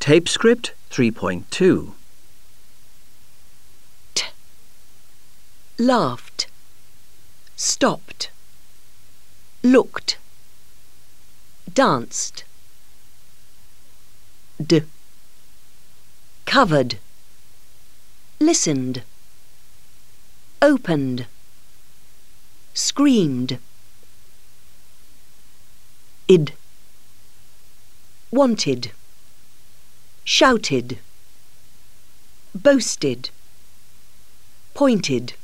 Tape script 3.2. T. Laughed. Stopped. Looked. Danced. D. Covered. Listened. Opened. Screamed. Id. Wanted. Shouted. Boasted. Pointed.